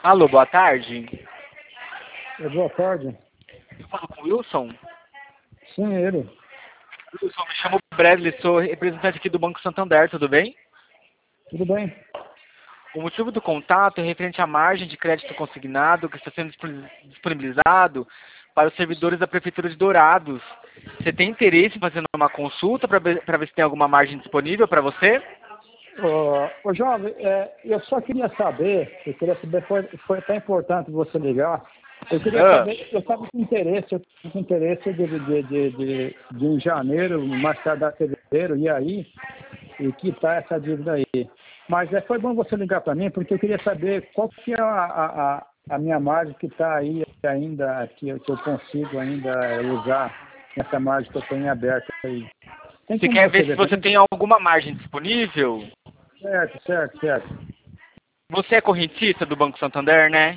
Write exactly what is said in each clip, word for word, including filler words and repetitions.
Alô, boa tarde. É, boa tarde. Eu falo com o Wilson. Sim, ele. Wilson, me chamo Bradley, sou representante aqui do Banco Santander, tudo bem? Tudo bem? O motivo do contato é referente à margem de crédito consignado que está sendo disponibilizado para os servidores da Prefeitura de Dourados. Você tem interesse em fazer uma consulta para ver, para ver se tem alguma margem disponível para você? Ô, ô jovem, é, eu só queria saber, eu queria saber, foi, foi até importante você ligar. Eu queria Ah, saber, eu estava com interesse, eu estava com interesse de, de, de, de, de em janeiro, mais tardar fevereiro, e aí, e quitar essa dívida aí. Mas é, foi bom você ligar para mim, porque eu queria saber qual que é a, a, a a minha margem que está aí ainda, que eu, que eu consigo ainda usar essa margem que eu tenho aberta aí. Tem você como quer você ver se ver para você mim? tem alguma margem disponível? Certo, certo, certo. Você é correntista do Banco Santander, né?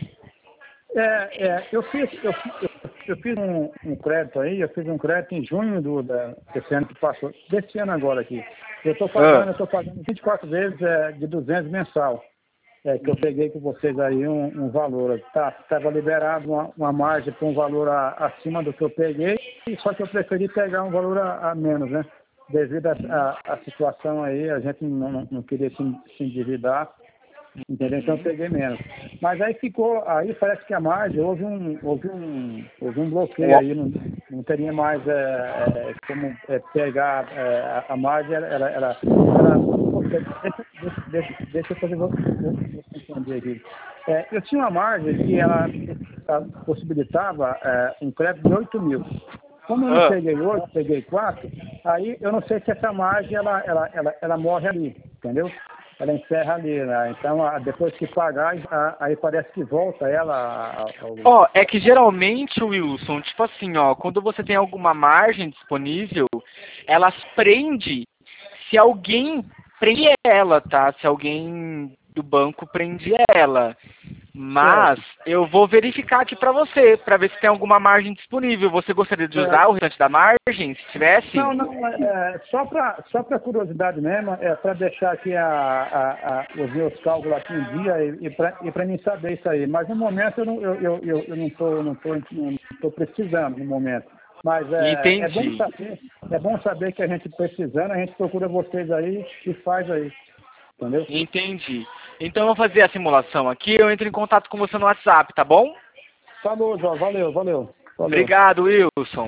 É, é, eu fiz, eu, fiz- eu, eu fiz um, um crédito aí, eu fiz um crédito em junho do, da, desse ano que passou, desse ano agora aqui. Eu estou Ah, pagando, eu estou pagando vinte e quatro vezes é, de duzentos mensal. É, que eu peguei com vocês aí um, um valor. Tá, estava liberado uma, uma margem para um valor a, acima do que eu peguei, só que eu preferi pegar um valor a, a menos, né? Devido à a, a situação aí, a gente não, não, não queria se, se endividar. Entendeu? Então eu peguei menos. Mas aí ficou, aí parece que a margem, houve um, houve um, houve um bloqueio um- aí, não, não teria mais é, é, como é, pegar é, a, a margem, era, era, era, era deixa, deixa, deixa, deixa eu fazer, vou, vou, vou entender aqui. É, eu tinha uma margem que ela possibilitava é, um crédito de oito mil. Como eu não ah. peguei oito, peguei quatro, aí eu não sei se essa margem ela, ela, ela, ela morre ali, entendeu? Ela encerra ali, né? Então, a- depois que pagar, a- aí parece que volta ela ao... Ó, é que geralmente, Wilson, tipo assim, ó, quando você tem alguma margem disponível, elas prende se alguém prende ela, tá? Se alguém do banco prende ela. Mas Certo, eu vou verificar aqui pra você, pra ver se tem alguma margem disponível. Você gostaria de usar certo. o restante da margem, se tivesse? Não, não, é, é, só para só para curiosidade mesmo, é para deixar aqui a, a, a- os meus cálculos aqui em dia e, e para mim saber isso aí. Mas no momento eu não eu, eu, eu, eu não estou não tô, não tô precisando no momento. Mas é, é bom Entendi. saber, é bom saber que a gente precisando, a gente procura vocês aí e faz aí, entendeu? Entendi. Então eu vou fazer a simulação aqui, eu entro em contato com você no WhatsApp, tá bom? Falou, João, valeu, valeu, valeu. Obrigado, Wilson.